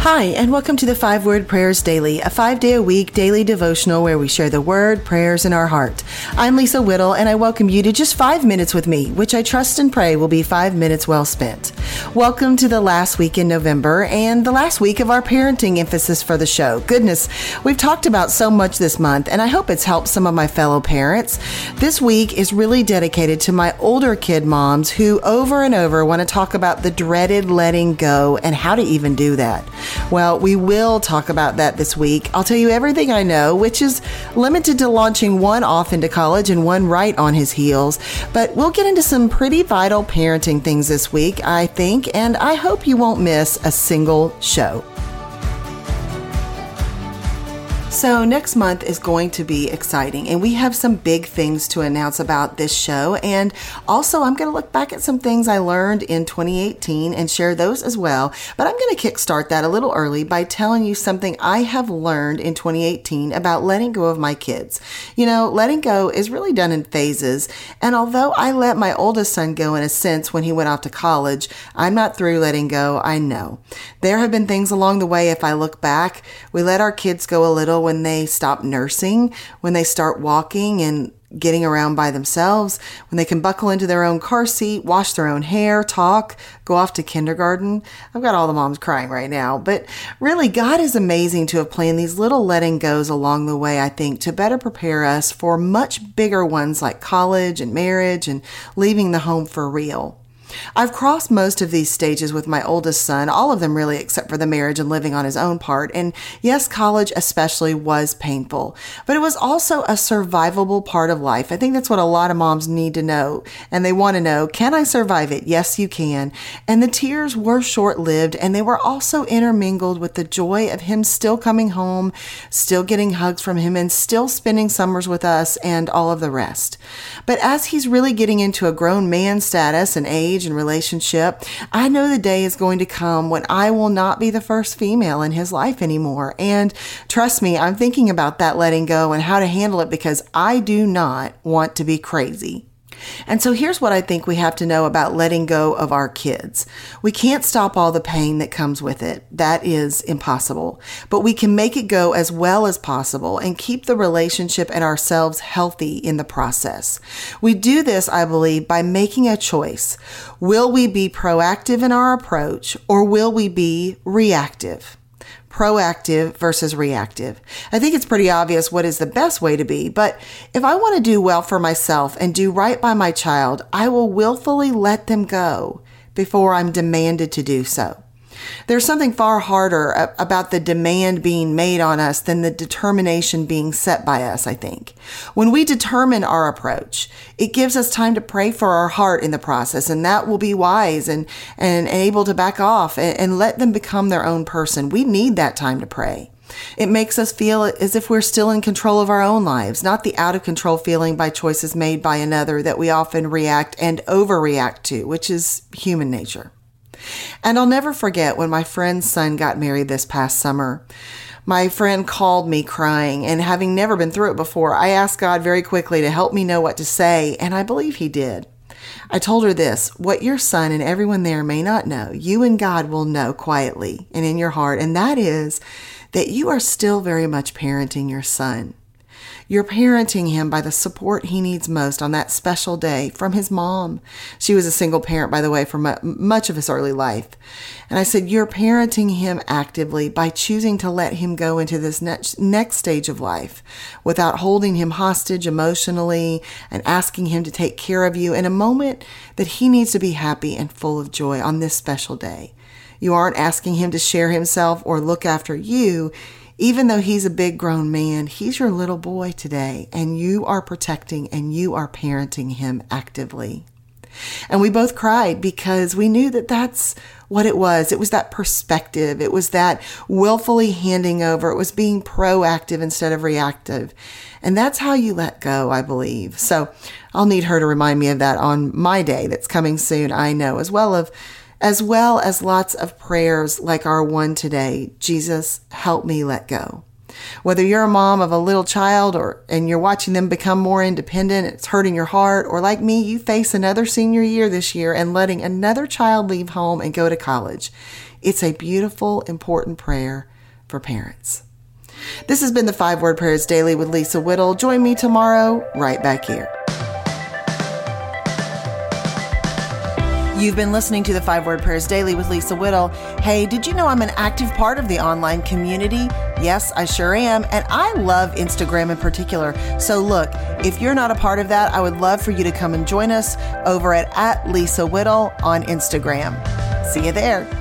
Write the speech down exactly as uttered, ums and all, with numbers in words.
Hi, and welcome to the Five Word Prayers Daily, a five-day-a-week daily devotional where we share the word, prayers, in our heart. I'm Lisa Whittle, and I welcome you to just five minutes with me, which I trust and pray will be five minutes well spent. Welcome to the last week in November and the last week of our parenting emphasis for the show. Goodness, we've talked about so much this month, and I hope it's helped some of my fellow parents. This week is really dedicated to my older kid moms who over and over want to talk about the dreaded letting go and how to even do that. Well, we will talk about that this week. I'll tell you everything I know, which is limited to launching one off into college and one right on his heels. But we'll get into some pretty vital parenting things this week, I think, and I hope you won't miss a single show. So next month is going to be exciting, and we have some big things to announce about this show. And also, I'm going to look back at some things I learned in twenty eighteen and share those as well. But I'm going to kickstart that a little early by telling you something I have learned in twenty eighteen about letting go of my kids. You know, letting go is really done in phases. And although I let my oldest son go in a sense when he went off to college, I'm not through letting go, I know. There have been things along the way, if I look back. We let our kids go a little when they stop nursing, when they start walking and getting around by themselves, when they can buckle into their own car seat, wash their own hair, talk, go off to kindergarten. I've got all the moms crying right now, but really God is amazing to have planned these little letting goes along the way, I think, to better prepare us for much bigger ones like college and marriage and leaving the home for real. I've crossed most of these stages with my oldest son, all of them really except for the marriage and living on his own part. And yes, college especially was painful, but it was also a survivable part of life. I think that's what a lot of moms need to know. And they want to know, can I survive it? Yes, you can. And the tears were short-lived, and they were also intermingled with the joy of him still coming home, still getting hugs from him, and still spending summers with us and all of the rest. But as he's really getting into a grown man status and age, and relationship, I know the day is going to come when I will not be the first female in his life anymore. And trust me, I'm thinking about that letting go and how to handle it because I do not want to be crazy. And so here's what I think we have to know about letting go of our kids. We can't stop all the pain that comes with it. That is impossible. But we can make it go as well as possible and keep the relationship and ourselves healthy in the process. We do this, I believe, by making a choice. Will we be proactive in our approach, or will we be reactive? Proactive versus reactive. I think it's pretty obvious what is the best way to be, but if I want to do well for myself and do right by my child, I will willfully let them go before I'm demanded to do so. There's something far harder about the demand being made on us than the determination being set by us, I think. When we determine our approach, it gives us time to pray for our heart in the process, and that will be wise and, and able to back off and, and let them become their own person. We need that time to pray. It makes us feel as if we're still in control of our own lives, not the out of control feeling by choices made by another that we often react and overreact to, which is human nature. And I'll never forget when my friend's son got married this past summer. My friend called me crying, and having never been through it before, I asked God very quickly to help me know what to say, and I believe he did. I told her this: what your son and everyone there may not know, you and God will know quietly and in your heart, and that is that you are still very much parenting your son. You're parenting him by the support he needs most on that special day from his mom. She was a single parent, by the way, for much of his early life. And I said, you're parenting him actively by choosing to let him go into this next, next stage of life without holding him hostage emotionally and asking him to take care of you in a moment that he needs to be happy and full of joy on this special day. You aren't asking him to share himself or look after you. Even though he's a big grown man, he's your little boy today, and you are protecting and you are parenting him actively. And we both cried because we knew that that's what it was. It was that perspective. It was that willfully handing over. It was being proactive instead of reactive. And that's how you let go, I believe. So I'll need her to remind me of that on my day that's coming soon, I know, as well as as well as lots of prayers like our one today. Jesus, help me let go. Whether you're a mom of a little child or and you're watching them become more independent, it's hurting your heart, or like me, you face another senior year this year and letting another child leave home and go to college. It's a beautiful, important prayer for parents. This has been the Five Word Prayers Daily with Lisa Whittle. Join me tomorrow right back here. You've been listening to the Five Word Prayers Daily with Lisa Whittle. Hey, did you know I'm an active part of the online community? Yes, I sure am. And I love Instagram in particular. So look, if you're not a part of that, I would love for you to come and join us over at, at Lisa Whittle on Instagram. See you there.